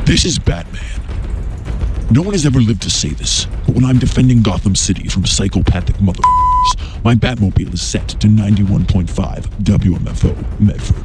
This is Batman. No one has ever lived to say this, but when I'm defending Gotham City from psychopathic motherfuckers, my Batmobile is set to 91.5 WMFO Medford.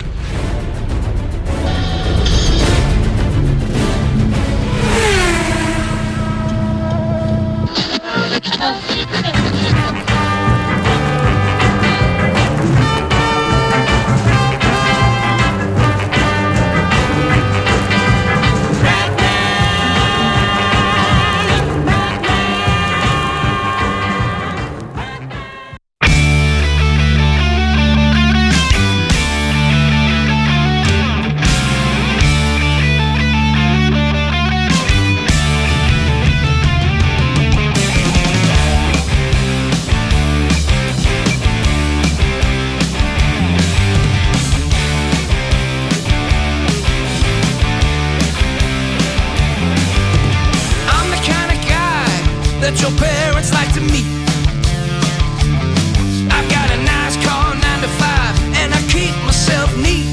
That your parents like to meet. I've got a nice car, 9 to 5, and I keep myself neat.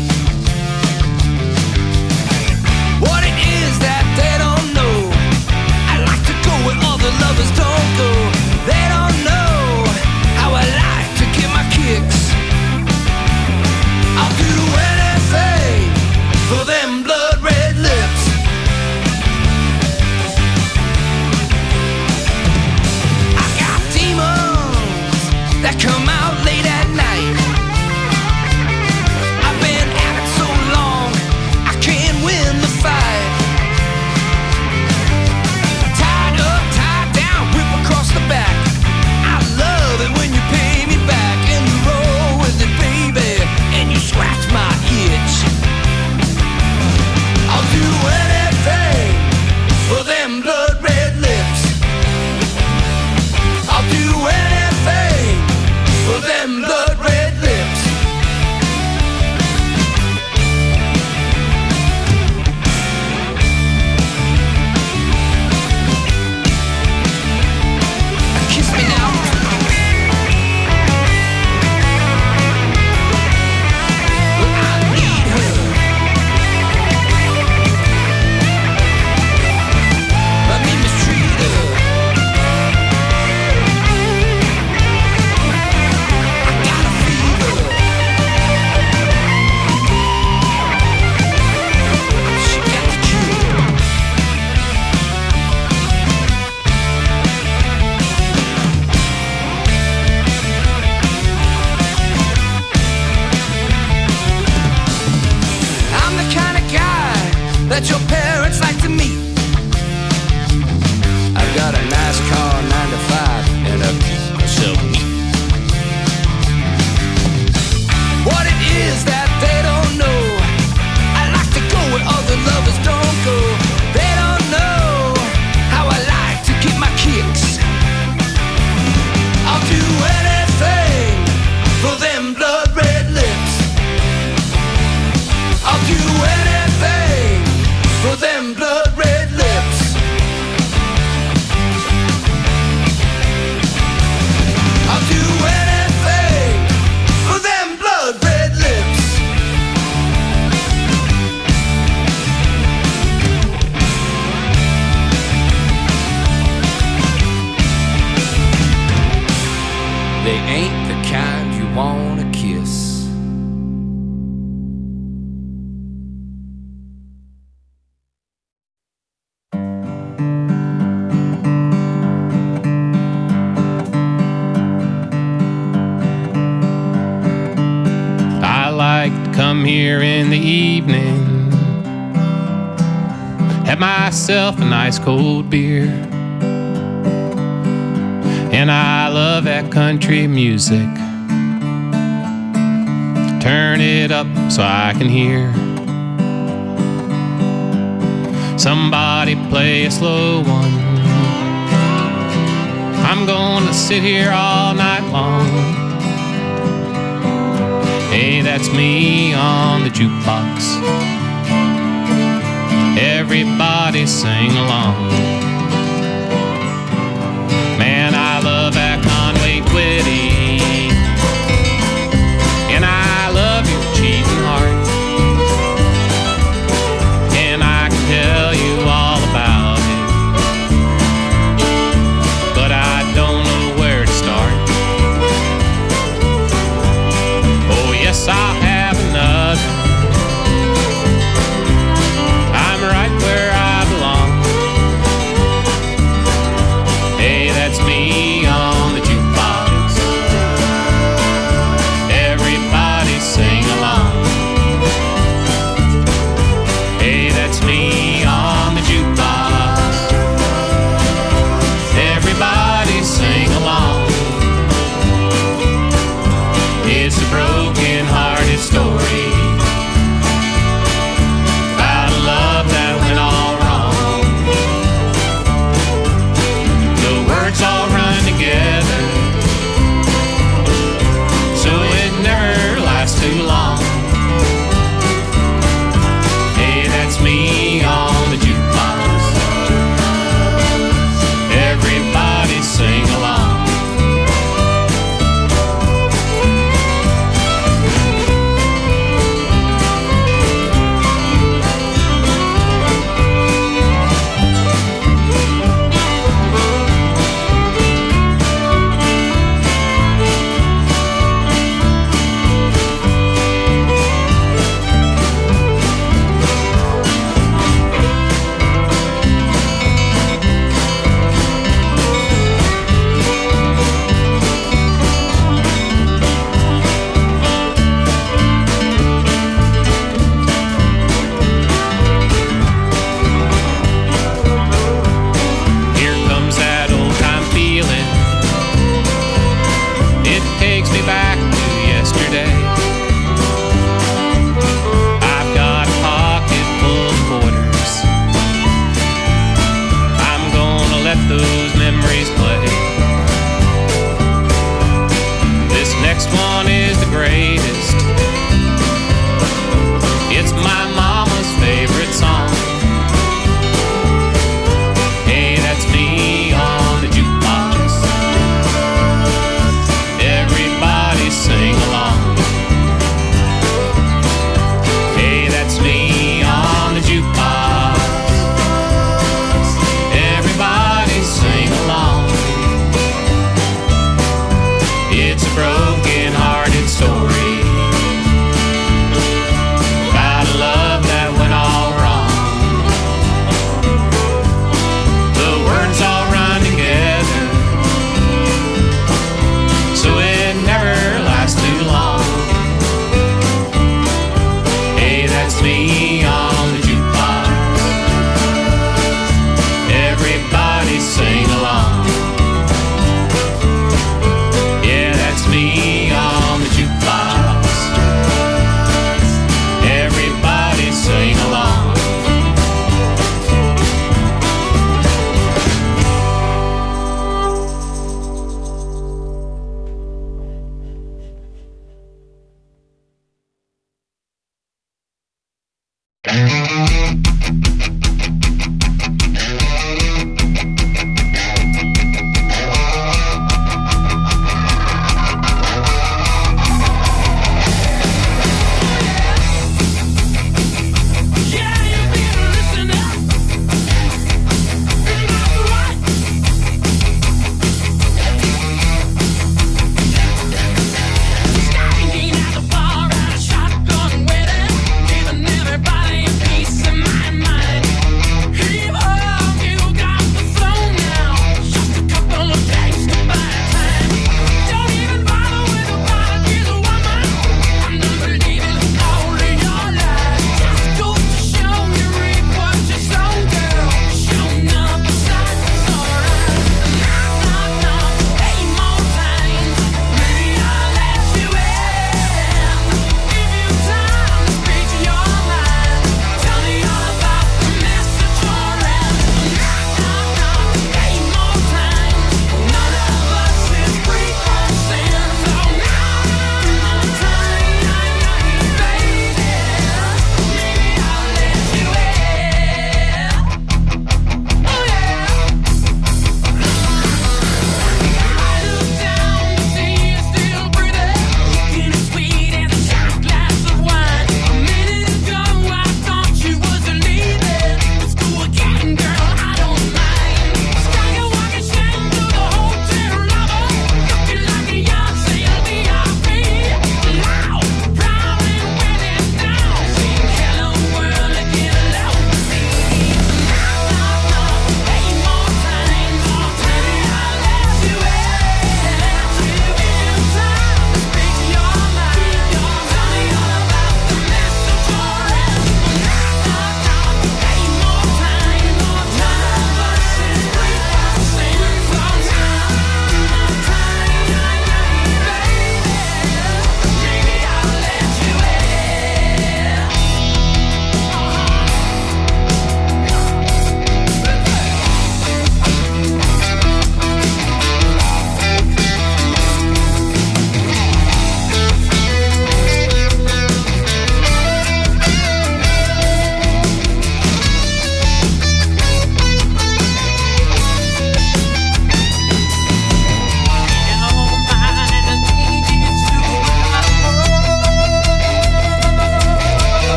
What it is that they don't know, I like to go where other lovers don't go. They don't know how I like to get my kicks. I'll do anything for them blood red lips. That come out late at night. I've been at it so long, I can't win the fight. Tied up, tied down, whip across the back. I love it when you pay me back and you roll with it, baby, and you scratch my itch. I'll do anything for them blood red lips. I'll do anything for them blood red lips. Kiss me now. Well, I need her. Let me mistreat her. That your parents like to meet. I've got a nice car, 9 to 5, and I keep myself neat. What it is that they don't know, I like to go where other lovers don't go. They don't know how I like to get my kicks. I'll do anything for them blood red lips. I'll do anything for them blood red lips. I'll do anything for them blood red lips. They ain't the kind you wanna kiss. Come here in the evening, have myself a nice cold beer, and I love that country music. Turn it up so I can hear somebody play a slow one. I'm gonna sit here all night long. Hey, that's me on the jukebox. Everybody sing along. Man, I love that Conway Twitty, and I love your cheating heart. And I can tell you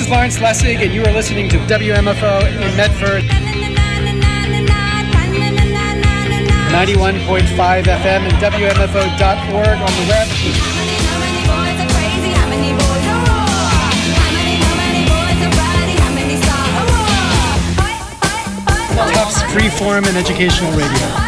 is Lawrence Lessig, and you are listening to WMFO in Medford. 91.5 FM and WMFO.org on the web. Tufts Freeform and Educational Radio.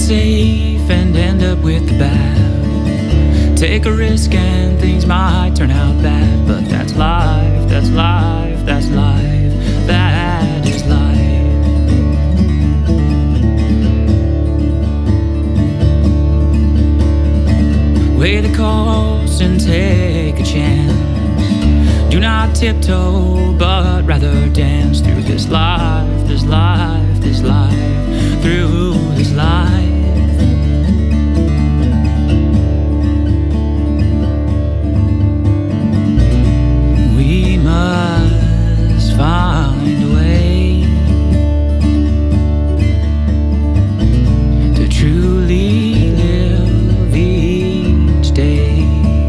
safe and end up with the bad. Take a risk and things might turn out bad, but that's life, that's life, that's life, that is life. Weigh the cost and take a chance. Do not tiptoe, but rather dance through this life, this life, this life, through this life. We must find a way to truly live each day.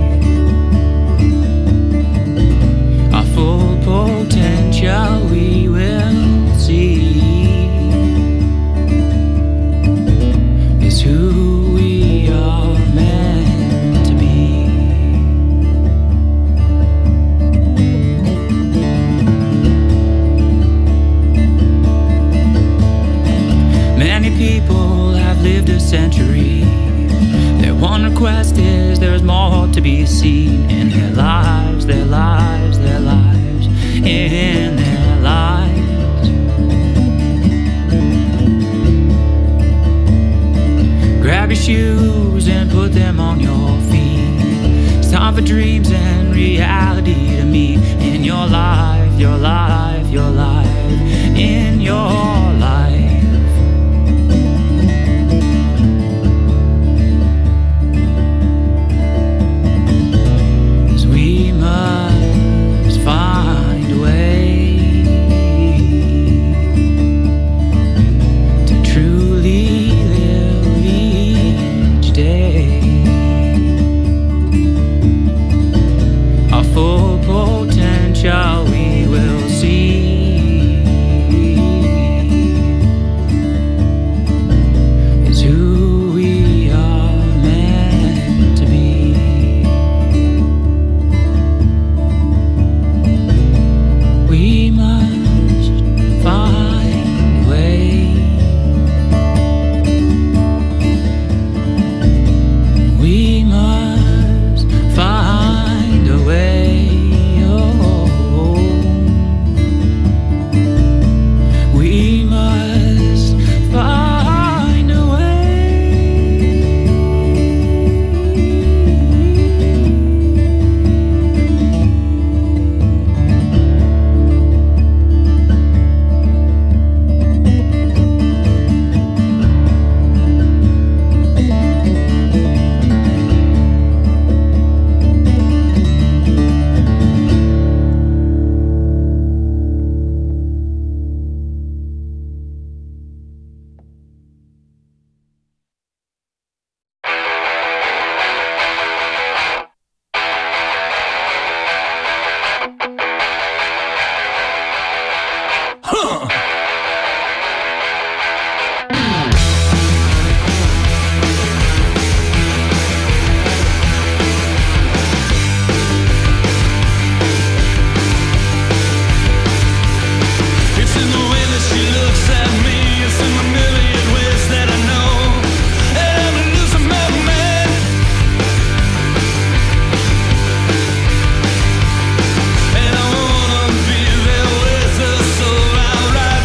Our full potential we will see is who we are meant to be. Many people have lived a century. Their one request is there's more to be seen in their lives, their lives, their lives, in their lives. Grab your shoes and put them on your feet. It's time for dreams and reality to meet in your life, your life, your life, in your life. 'Cause we must find a way to truly live each day. Our full potential we will see is who we are meant to be. We must find a way. We must find a way. Oh, we must find a way. It's in the way that she looks at me. It's in the million ways that I know. And I'm losing my mind. And I wanna be there with her, so I ride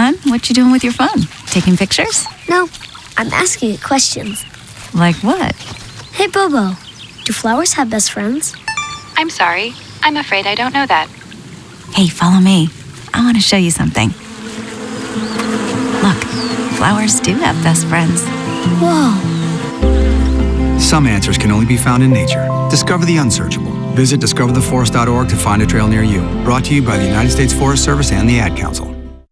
son, what you doing with your phone? Taking pictures? No, I'm asking it questions. Like what? Hey, Bobo, do flowers have best friends? I'm sorry. I'm afraid I don't know that. Hey, follow me. I want to show you something. Look, flowers do have best friends. Whoa. Some answers can only be found in nature. Discover the unsearchable. Visit discovertheforest.org to find a trail near you. Brought to you by the United States Forest Service and the Ad Council.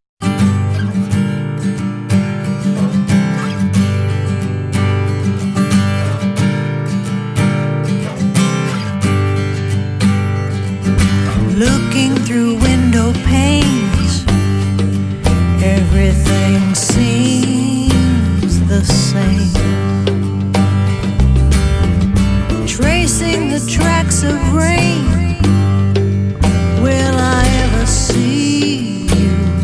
Looking through window panes, everything seems the same. Tracing the tracks of rain, will I ever see you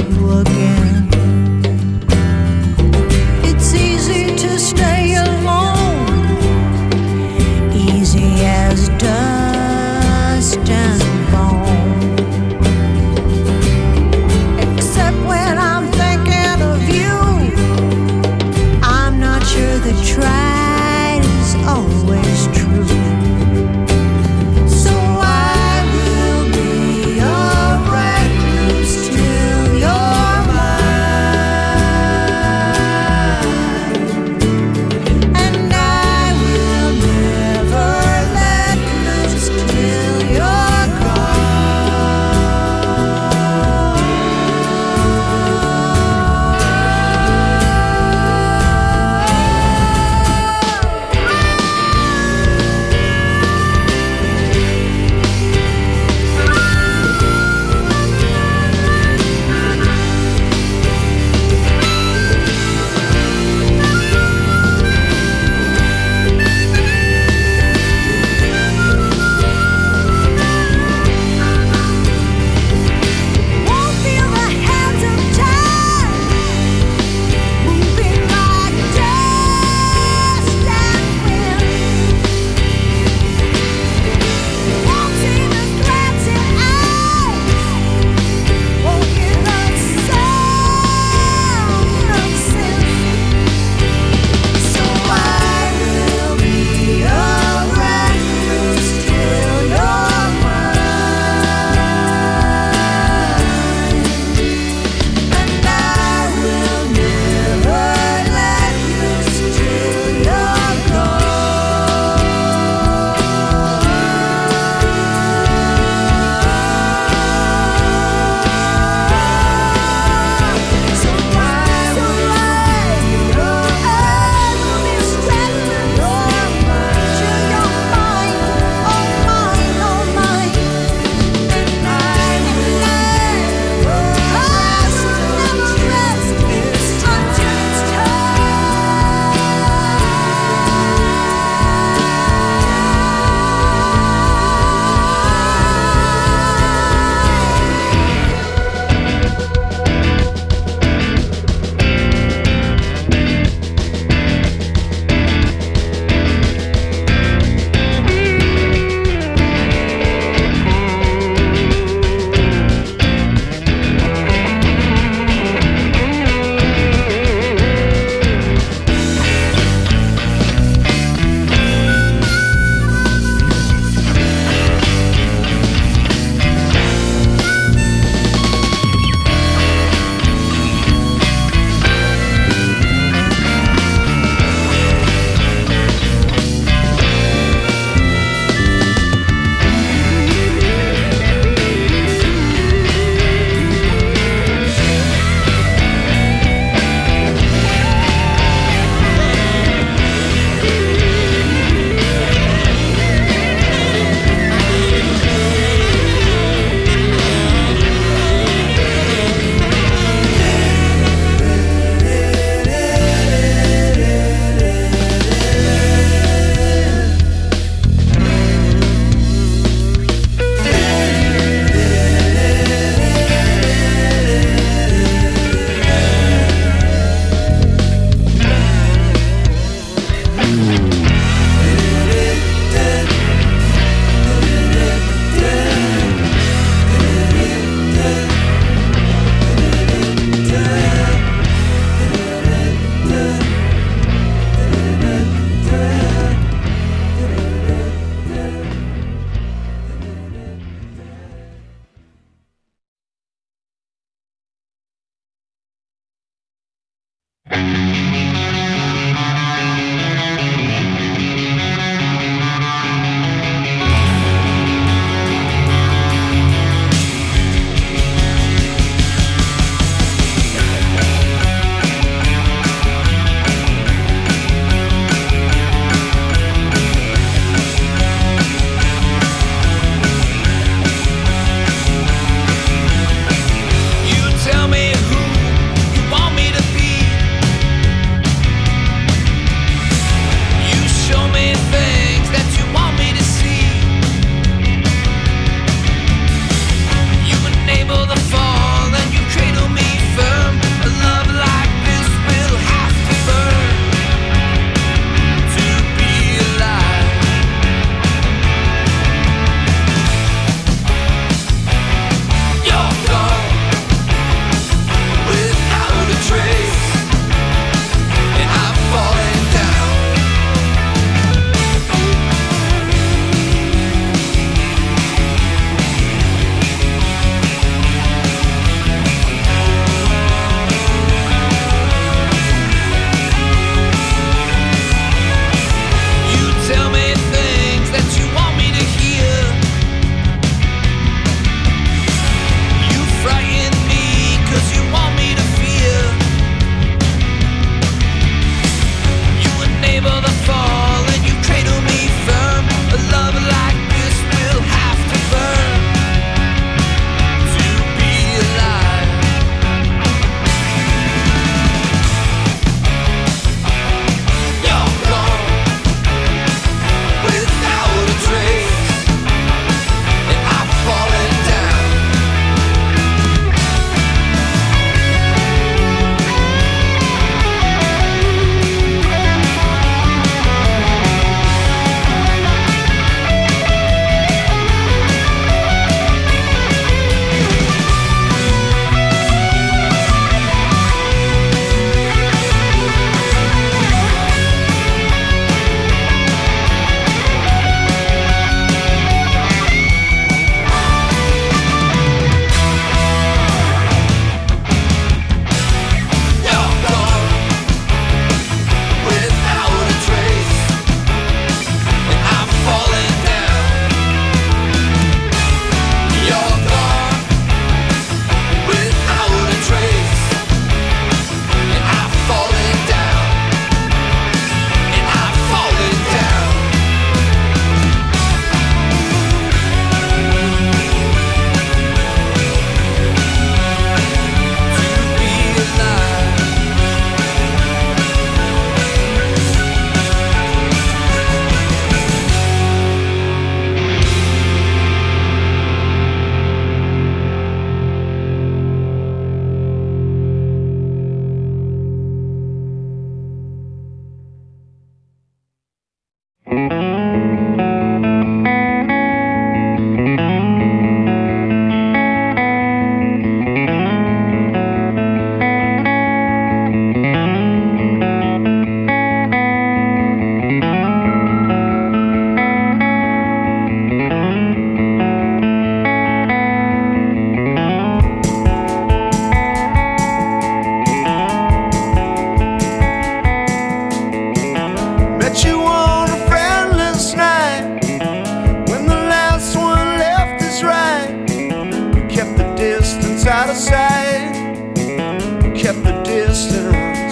out of sight, kept the distance.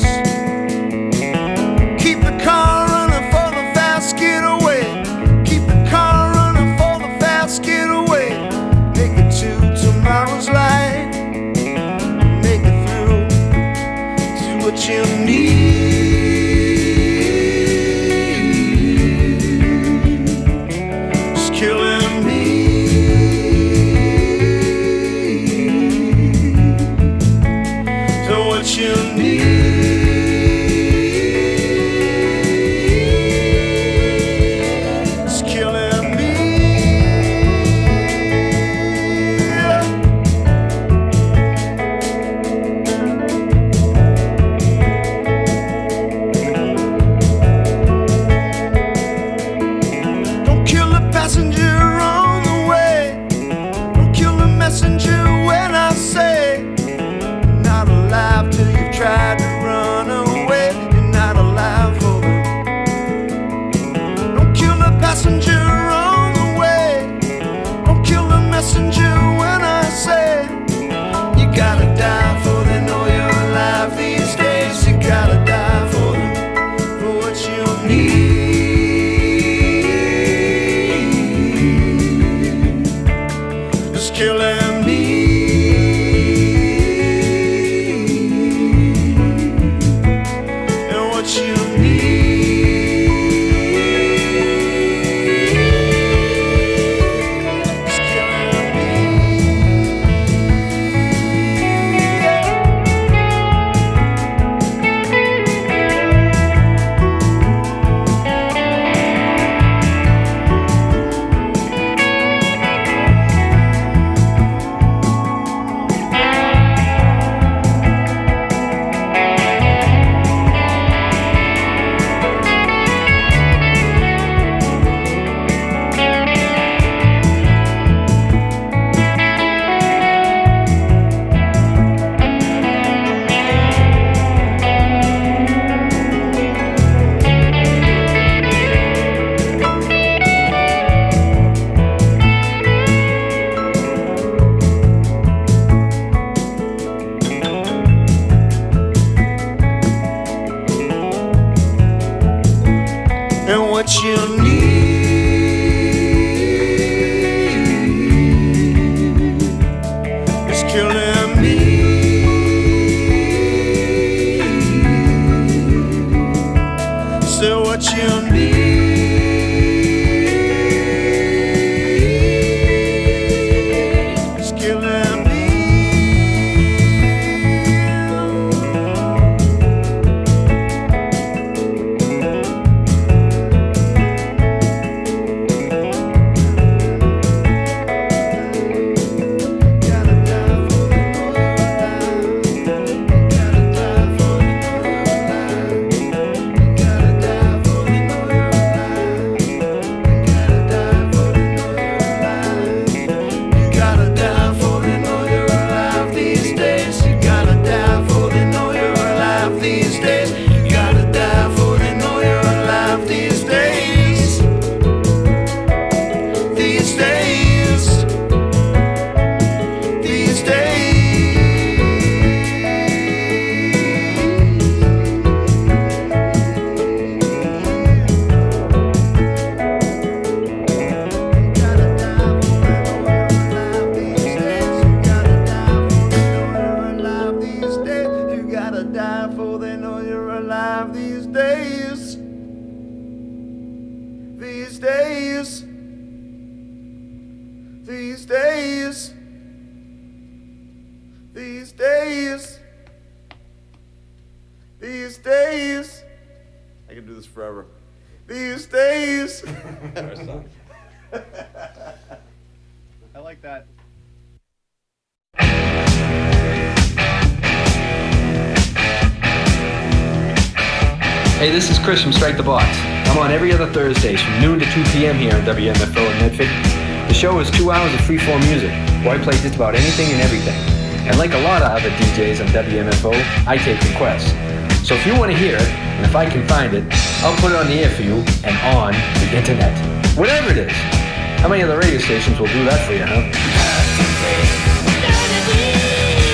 Keep the car running for the fast getaway. Keep the car running for the fast getaway. Make it to tomorrow's light. Make it through to what you need. It's killing me. So what you need. Tried to run away, you're not alive for them. Don't kill the passenger on the way. Don't kill the messenger when I say you gotta die for they know you're alive these days. You gotta die for them, for what you need. Just killing me. And what you need is killing me. So what you need is killing me. These days, I can do this forever. These days. I like that. Hey, this is Chris from Strike the Box. I'm on every other Thursdays from noon to 2 p.m. here on WMFO in Medford. The show is 2 hours of freeform music, where I play just about anything and everything. And like a lot of other DJs on WMFO, I take requests. So if you want to hear it, and if I can find it, I'll put it on the air for you and on the internet. Whatever it is. How many other radio stations will do that for you, huh?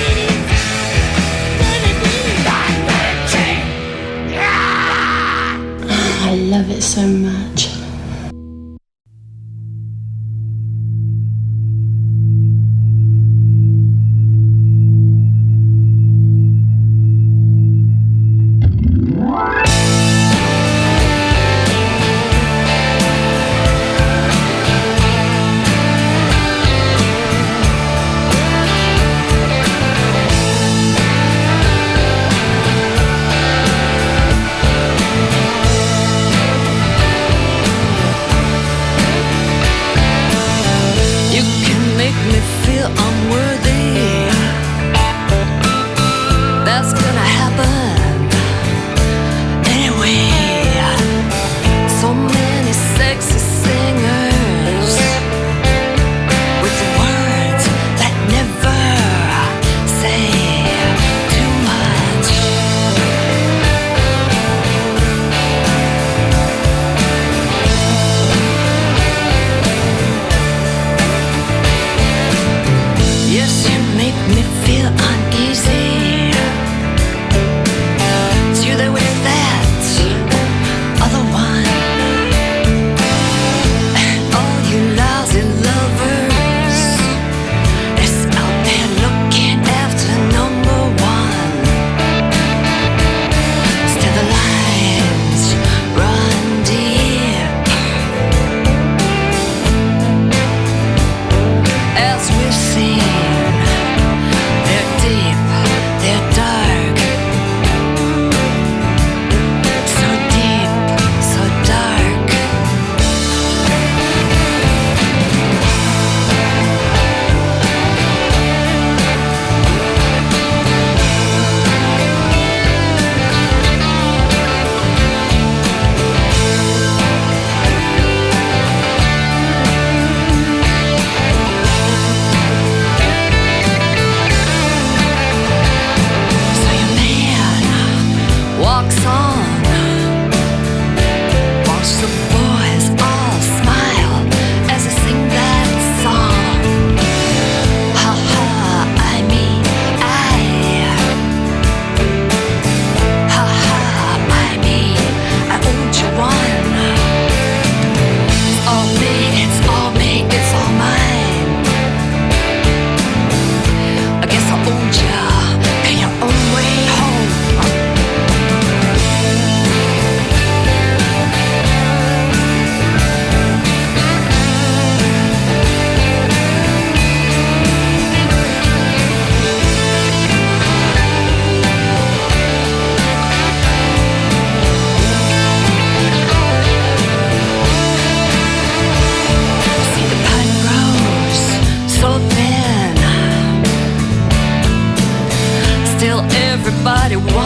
nobody wants.